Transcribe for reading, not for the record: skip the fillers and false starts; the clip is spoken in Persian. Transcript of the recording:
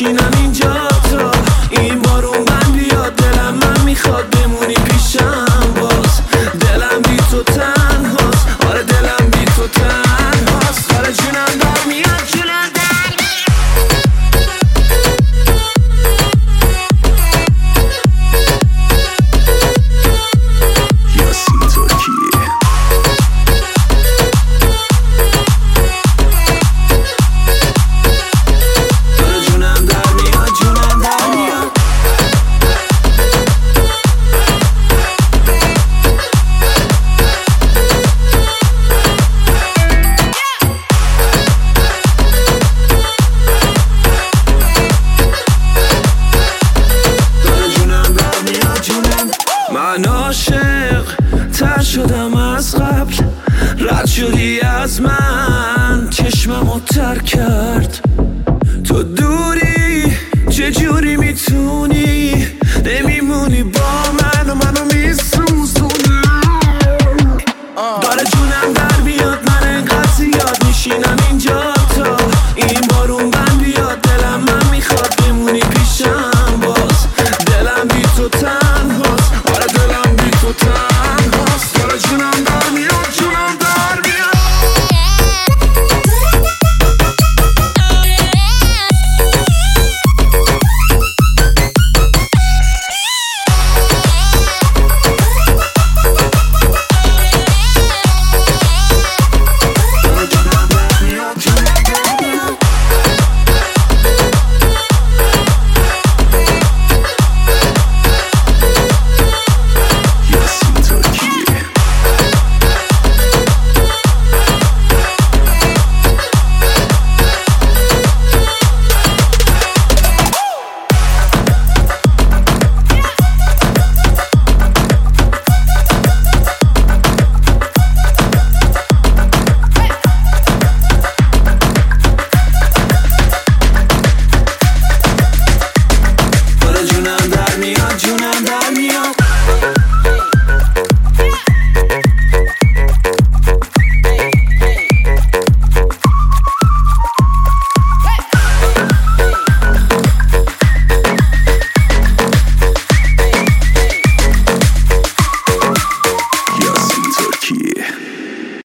بشینم اینجا تا این بارون من بیاد. دلم من میخواد بمونی پیشم باز. دلم بی تو تنهاست، آره دلم بی تو تنهاست. آره جونم در میاد، جونم در یاسین ترکیه. آره جونم در میاد، جونم در میاد. من عاشق تر شدم از قبل، رد شدی از من، چشممو تر کرد. تو دوری چجوری میتونی